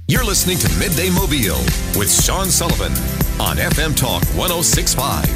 You're listening to Midday Mobile with Sean Sullivan on FM Talk 106.5.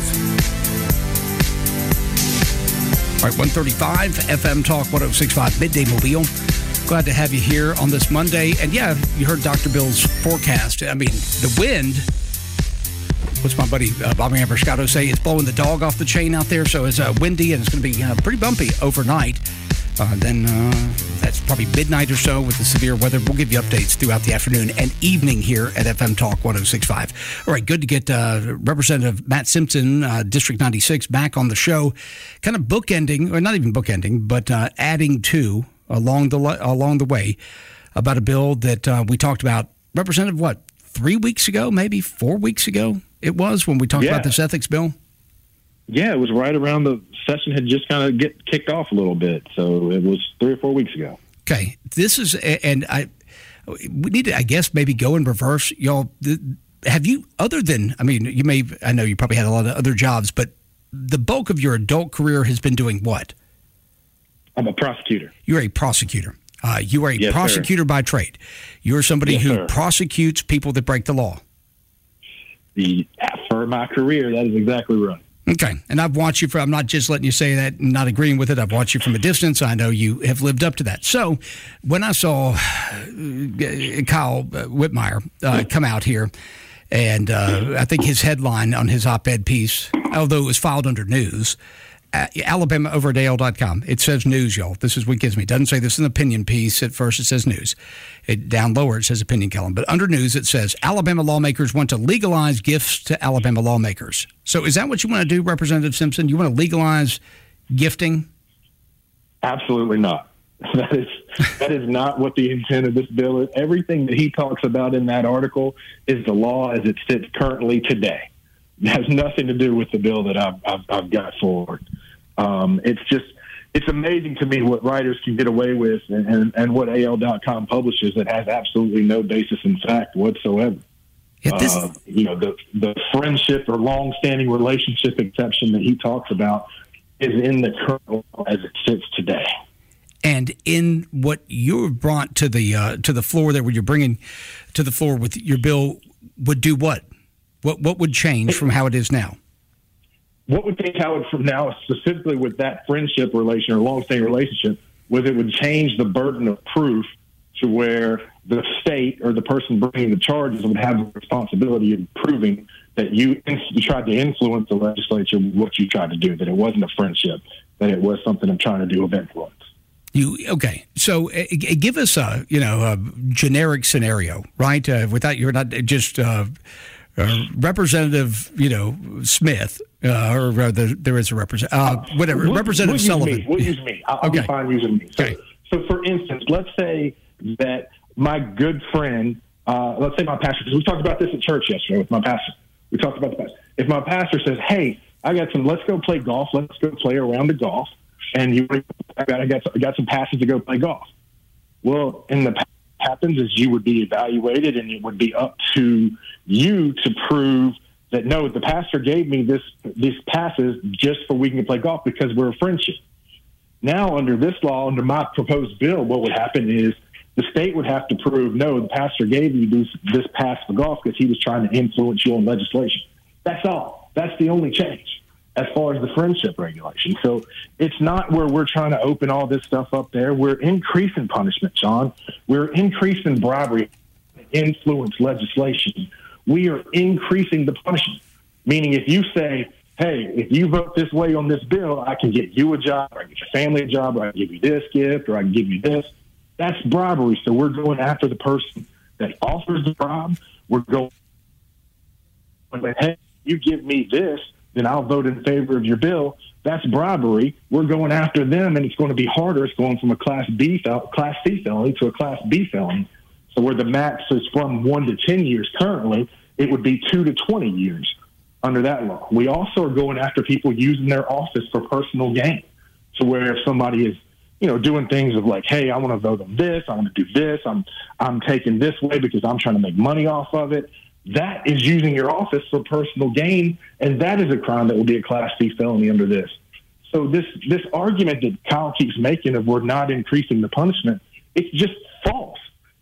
All right, 135 FM Talk 106.5 Midday Mobile. Glad to have you here on this Monday. And yeah, you heard Dr. Bill's forecast. I mean, the wind, what's my buddy Bobby Ambroscato say? It's blowing the dog off the chain out there. So it's windy and it's going to be pretty bumpy overnight. Then that's probably midnight or so with the severe weather. We'll give you updates throughout the afternoon and evening here at FM Talk 106.5. All right, good to get Representative Matt Simpson, District 96, back on the show. Kind of bookending, or not even bookending, but adding to along the way about a bill that we talked about, Representative, 3 weeks ago, maybe 4 weeks ago it was when we talked about this ethics bill? Yeah, it was right around the session had just kind of get kicked off a little bit. So it was 3 or 4 weeks ago. Okay. This is, and we need to, I guess, maybe go in reverse. Y'all, have you, other than, I mean, I know you probably had a lot of other jobs, but the bulk of your adult career has been doing what? I'm a prosecutor. You're a prosecutor. You are a prosecutor by trade. You're somebody who prosecutes people that break the law. For my career, that is exactly right. Okay. And I've watched you I'm not just letting you say that and not agreeing with it. I've watched you from a distance. I know you have lived up to that. So when I saw Kyle Whitmire come out here, and I think his headline on his op-ed piece, although it was filed under news, Alabama over at AL.com. It says news, y'all. This is what gives me. It doesn't say this is an opinion piece. At first it says news. Down lower it says opinion column. But under news it says Alabama lawmakers want to legalize gifts to Alabama lawmakers. So is that what you want to do, Representative Simpson? You want to legalize gifting? Absolutely not. That is not what the intent of this bill is. Everything that he talks about in that article is the law as it sits currently today. It has nothing to do with the bill that I've got forward. It's amazing to me what writers can get away with and what AL.com publishes that has absolutely no basis in fact whatsoever. Yeah, the friendship or long-standing relationship exception that he talks about is in the current law as it sits today. And in what you've brought to the floor there, what you're bringing to the floor with your bill, would do what? What would change from how it is now? What would change how it from now, specifically with that friendship relation or long-standing relationship, was it would change the burden of proof to where the state or the person bringing the charges would have the responsibility of proving that you tried to influence the legislature with what you tried to do, that it wasn't a friendship, that it was something I'm trying to do of influence. Okay, so give us a generic scenario, right? Without you're not just Representative Smith, or there is a representative, whatever. Representative Sullivan. We'll use me. I'll be fine using me. So, for instance, let's say that my good friend, let's say my pastor, because we talked about this at church yesterday with my pastor. We talked about the pastor. If my pastor says, "Hey, let's go play golf. Let's go play a round of golf," and I got some passes to go play golf. Well, in the past, what happens is you would be evaluated, and it would be up to you to prove that no, the pastor gave me these passes just so we can play golf because we're a friendship. Now, under this law, under my proposed bill, what would happen is the state would have to prove, no, the pastor gave you this pass for golf because he was trying to influence you on legislation. That's all. That's the only change as far as the friendship regulation. So it's not where we're trying to open all this stuff up there. We're increasing punishment, John. We're increasing bribery, influence legislation. We are increasing the punishment, meaning if you say, hey, if you vote this way on this bill, I can get you a job, or I can get your family a job, or I can give you this gift, or I can give you this. That's bribery. So we're going after the person that offers the bribe. We're going, hey, you give me this, then I'll vote in favor of your bill. That's bribery. We're going after them, and it's going to be harder. It's going from a Class C felony to a Class B felony. So where the max is from 1 to 10 years currently, it would be 2 to 20 years under that law. We also are going after people using their office for personal gain. So where if somebody is, doing things of like, hey, I want to vote on this, I want to do this, I'm taking this way because I'm trying to make money off of it. That is using your office for personal gain, and that is a crime that will be a Class C felony under this. So this argument that Kyle keeps making of we're not increasing the punishment, it's just false.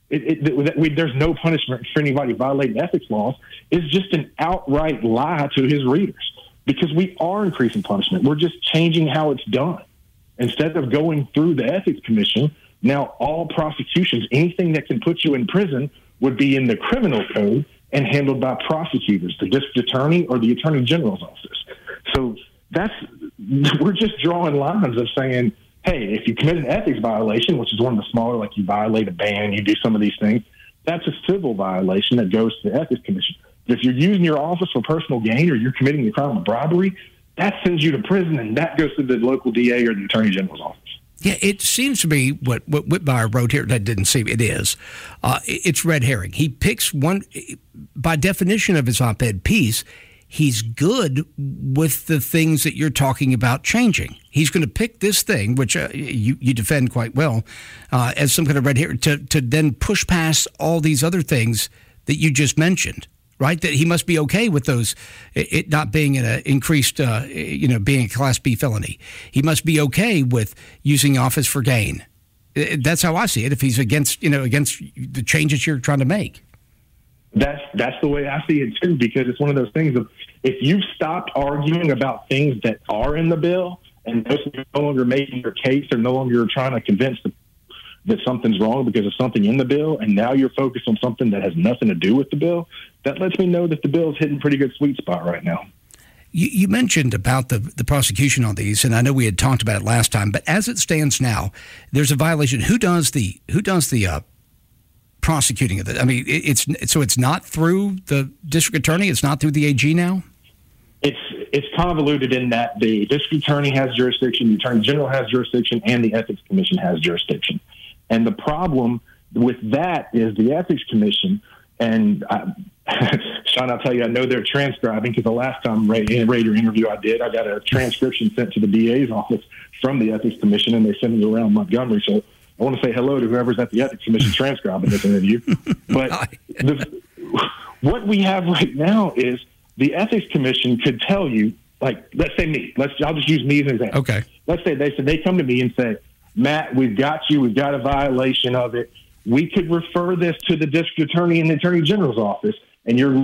there's no punishment for anybody violating ethics laws is just an outright lie to his readers, because we are increasing punishment. We're just changing how it's done. Instead of going through the Ethics Commission, now all prosecutions, anything that can put you in prison, would be in the criminal code and handled by prosecutors, the district attorney or the attorney general's office. So we're just drawing lines of saying, hey, if you commit an ethics violation, which is one of the smaller, like you violate a ban, you do some of these things, that's a civil violation that goes to the Ethics Commission. But if you're using your office for personal gain or you're committing the crime of bribery, that sends you to prison, and that goes to the local DA or the attorney general's office. Yeah, it seems to be what Whitmire wrote here. That didn't seem, it is. It's red herring. He picks one, by definition of his op-ed piece, he's good with the things that you're talking about changing. He's going to pick this thing, which you defend quite well, as some kind of red herring, to then push past all these other things that you just mentioned. Right, that he must be okay with those, it not being an increased, being a Class B felony. He must be okay with using office for gain. That's how I see it. If he's against the changes you're trying to make. That's the way I see it too, because it's one of those things of, if you've stopped arguing about things that are in the bill and you're no longer making your case or no longer trying to convince that something's wrong because of something in the bill, and now you're focused on something that has nothing to do with the bill, that lets me know that the bill is hitting a pretty good sweet spot right now. You mentioned about the prosecution on these, and I know we had talked about it last time, but as it stands now, there's a violation. Who does the prosecuting of it? I mean, it's not through the district attorney, it's not through the AG now? It's convoluted in that the district attorney has jurisdiction, the attorney general has jurisdiction, and the ethics commission has jurisdiction. And the problem with that is the ethics commission, and Sean, I'll tell you, I know they're transcribing, because the last time Raider interview I did, I got a transcription sent to the DA's office from the ethics commission, and they sent it around Montgomery. So I want to say hello to whoever's at the ethics commission transcribing this interview. But what we have right now is the ethics commission could tell you, like, let's say me. I'll just use me as an example. Okay. Let's say they come to me and say, Matt, we've got a violation of it. We could refer this to the district attorney and the attorney general's office, and you're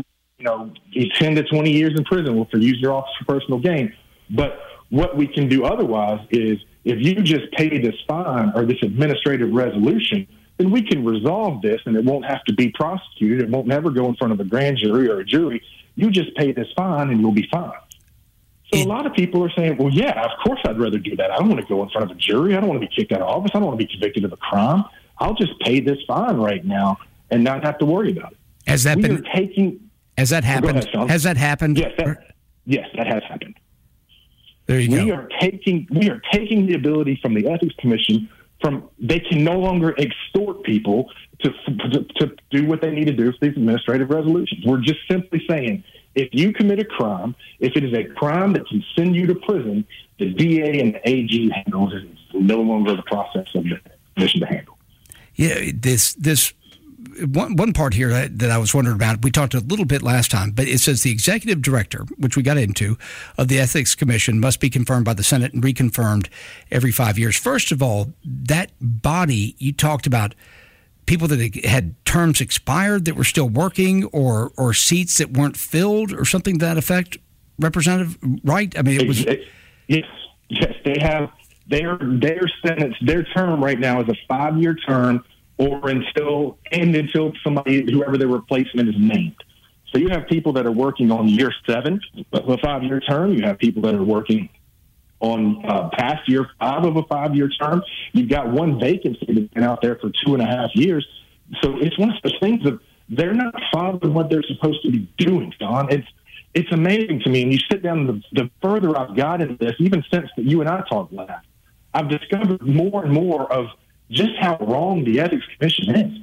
10 to 20 years in prison for using your office for personal gain. But what we can do otherwise is, if you just pay this fine or this administrative resolution, then we can resolve this, and it won't have to be prosecuted. It won't never go in front of a grand jury or a jury. You just pay this fine and you'll be fine. So a lot of people are saying, well, yeah, of course I'd rather do that. I don't want to go in front of a jury. I don't want to be kicked out of office. I don't want to be convicted of a crime. I'll just pay this fine right now and not have to worry about it. Has that happened? Has that happened? Yes, that has happened. There you go. We are taking the ability from the Ethics Commission they can no longer extort people to do what they need to do for these administrative resolutions. We're just simply saying, if you commit a crime, if it is a crime that can send you to prison, the DA and the AG handles it. It's no longer the process of the commission to handle. Yeah, this one part here that I was wondering about, we talked a little bit last time, but it says the executive director, which we got into, of the Ethics Commission must be confirmed by the Senate and reconfirmed every 5 years. First of all, that body, you talked about people that had terms expired that were still working, or seats that weren't filled or something to that effect, Representative, right? I mean, it was... Yes, they have their sentence, their term right now is a 5-year term, or until somebody, whoever their replacement is named. So you have people that are working on year 7 of a 5-year term. You have people that are working on past year 5 of a 5-year term. You've got one vacancy that's been out there for 2.5 years. So it's one of those things that they're not following what they're supposed to be doing, Don. It's amazing to me. And you sit down, the further I've got into this, even since that you and I talked last, I've discovered more and more of just how wrong the Ethics Commission is.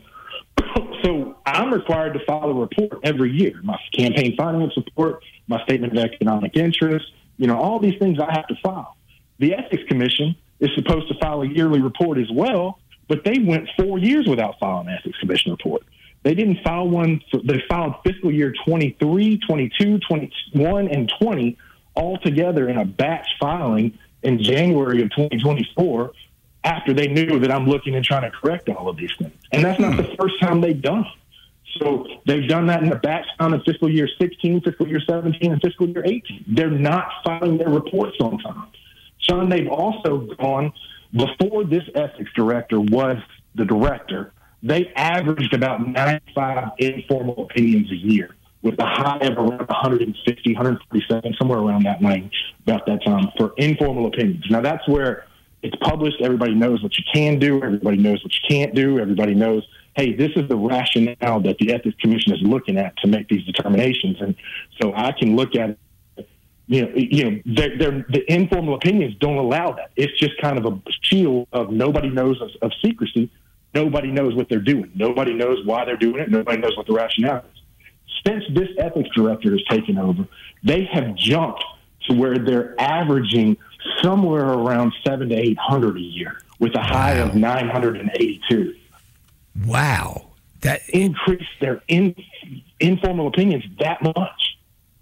So I'm required to file a report every year. My campaign finance report, my statement of economic interest, all these things I have to file. The Ethics Commission is supposed to file a yearly report as well, but they went 4 years without filing an Ethics Commission report. They didn't file one. They filed fiscal year 23, 22, 21, and 20 all together in a batch filing in January of 2024. after they knew that I'm looking and trying to correct all of these things. And that's not the first time they've done it. So they've done that in the background in fiscal year 16, fiscal year 17, and fiscal year 18. They're not filing their reports on time. Sean, they've also gone, before this ethics director was the director, they averaged about 95 informal opinions a year, with a high of around 150, 147, somewhere around that range, about that time, for informal opinions. Now, that's where it's published. Everybody knows what you can do. Everybody knows what you can't do. Everybody knows, hey, this is the rationale that the Ethics Commission is looking at to make these determinations. And so I can look at it. The informal opinions don't allow that. It's just kind of a shield of nobody knows of secrecy. Nobody knows what they're doing. Nobody knows why they're doing it. Nobody knows what the rationale is. Since this ethics director has taken over, they have jumped to where they're averaging somewhere around 700 to 800 a year, with a high of 982. Wow. That increased their informal opinions that much.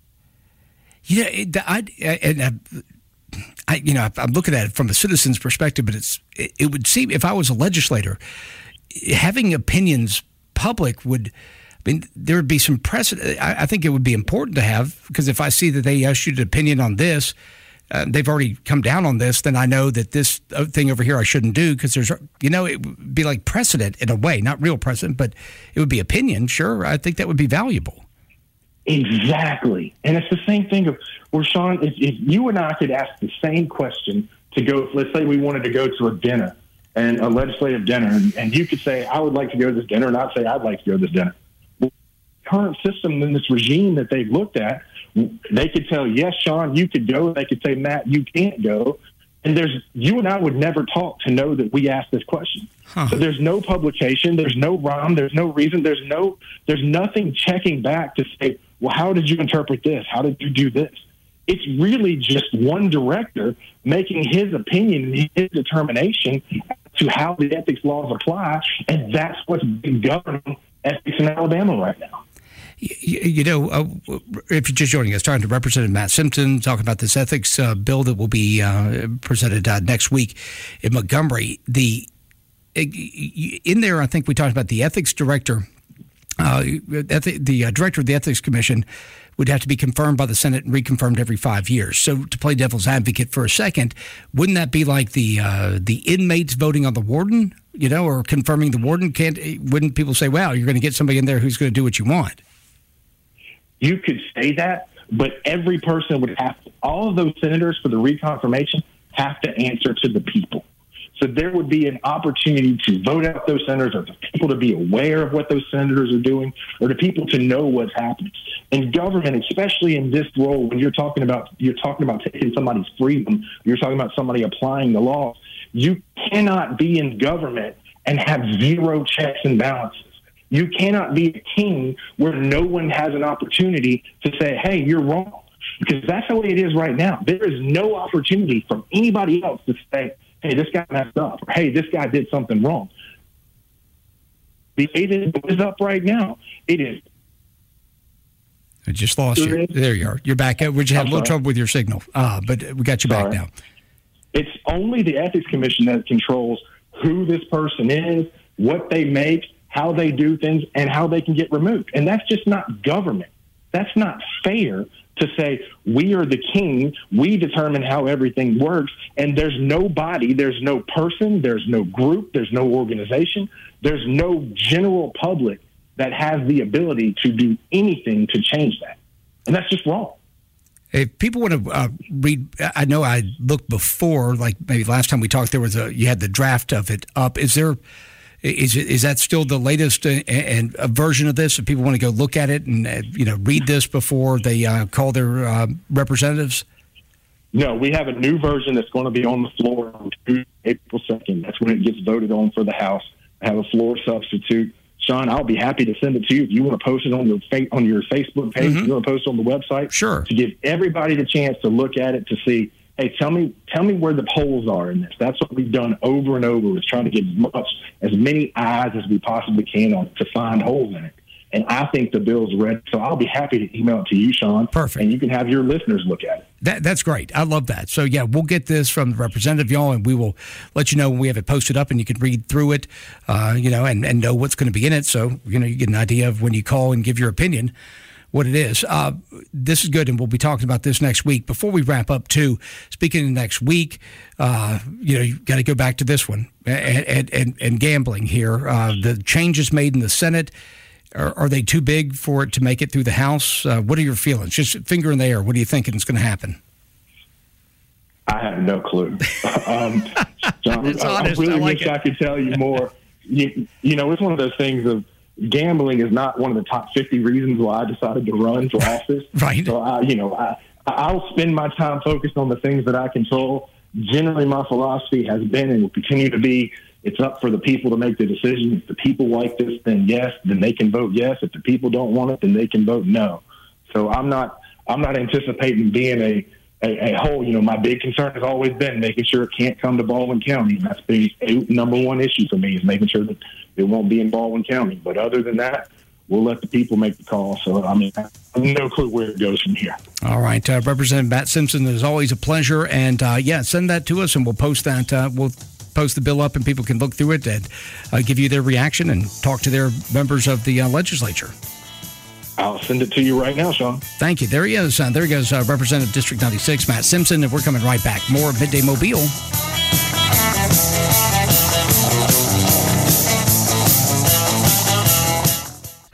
I'm looking at it from a citizen's perspective, but it would seem, if I was a legislator, having opinions public would, there would be some precedent. I think it would be important to have, because if I see that they issued an opinion on this, they've already come down on this, then I know that this thing over here I shouldn't do, because there's, it would be like precedent in a way, not real precedent, but it would be opinion. Sure, I think that would be valuable. Exactly. And it's the same thing of where, Sean, if you and I could ask the same question to go, let's say we wanted to go to a dinner, and a legislative dinner, and you could say, I would like to go to this dinner, and I'd say, I'd like to go to this dinner. Well, the current system in this regime that they've looked at, they could tell, yes, Sean, you could go. They could say, Matt, you can't go. And you and I would never talk to know that we asked this question. Huh. So there's no publication, there's no rhyme, there's no reason, there's nothing checking back to say, well, how did you interpret this? How did you do this? It's really just one director making his opinion and his determination to how the ethics laws apply, and that's what's been governing ethics in Alabama right now. If you're just joining us, talking to Representative Matt Simpson, talking about this ethics bill that will be presented next week in Montgomery. In there, I think we talked about the ethics director. The director of the Ethics Commission would have to be confirmed by the Senate and reconfirmed every 5 years. So to play devil's advocate for a second, wouldn't that be like the inmates voting on the warden, or confirming the warden? Wouldn't people say, wow, you're going to get somebody in there who's going to do what you want? You could say that, but every person would have to, all of those senators for the reconfirmation have to answer to the people. So there would be an opportunity to vote out those senators, or for people to be aware of what those senators are doing, or to people to know what's happening. In government, especially in this role, when you're talking about taking somebody's freedom, you're talking about somebody applying the law, you cannot be in government and have zero checks and balances. You cannot be a king where no one has an opportunity to say, hey, you're wrong. Because that's the way it is right now. There is no opportunity from anybody else to say, hey, this guy messed up, or hey, this guy did something wrong. The it is up right now. It is. I just lost you. There you are. You're back. We just had a little trouble with your signal, but we got you back now. It's only the Ethics Commission that controls who this person is, what they make, how they do things, and how they can get removed. And that's just not government. That's not fair to say we are the king, we determine how everything works, and there's nobody, there's no person, there's no group, there's no organization, there's no general public that has the ability to do anything to change that. And that's just wrong. If people want to read, I know I looked before, like maybe last time we talked, you had the draft of it up. Is that still the latest and a version of this? If people want to go look at it and read this before they call their representatives? No, we have a new version that's going to be on the floor on April 2nd. That's when it gets voted on for the House. I have a floor substitute. Sean, I'll be happy to send it to you if you want to post it on your Facebook page. If you want to post it on the website. Sure. To give everybody the chance to look at it to see, hey, tell me where the holes are in this. That's what we've done over and over, is trying to get as many eyes as we possibly can on to find holes in it. and I think the bill's ready. So I'll be happy to email it to you, Sean. Perfect. And you can have your listeners look at it. That's great. I love that. So, yeah, we'll get this from the representative, y'all, and we will let you know when we have it posted up, and you can read through it, and know what's going to be in it. So, you get an idea of when you call and give your opinion what it is. This is good, and we'll be talking about this next week. Before we wrap up, too, speaking of next week, you've got to go back to this one and gambling here. The changes made in the Senate, are they too big for it to make it through the House? What are your feelings? Just finger in the air. What are you thinking is going to happen? I have no clue. John, it's honest. I really like wish I could tell you more. It's one of those things of gambling is not one of the top 50 reasons why I decided to run for office. Right. So I'll spend my time focused on the things that I control. Generally, my philosophy has been and will continue to be, it's up for the people to make the decision. If the people like this, then yes, then they can vote yes. If the people don't want it, then they can vote no. So I'm not anticipating being a whole, my big concern has always been making sure it can't come to Baldwin County. And that's the number one issue for me, is making sure that it won't be in Baldwin County. But other than that, we'll let the people make the call. So, I have no clue where it goes from here. All right. Representative Matt Simpson, it is always a pleasure. And, send that to us, and we'll post that. We'll post the bill up, and people can look through it and give you their reaction and talk to their members of the legislature. I'll send it to you right now, Sean. Thank you. There he is. There he goes, Representative District 96, Matt Simpson, and we're coming right back. More Midday Mobile.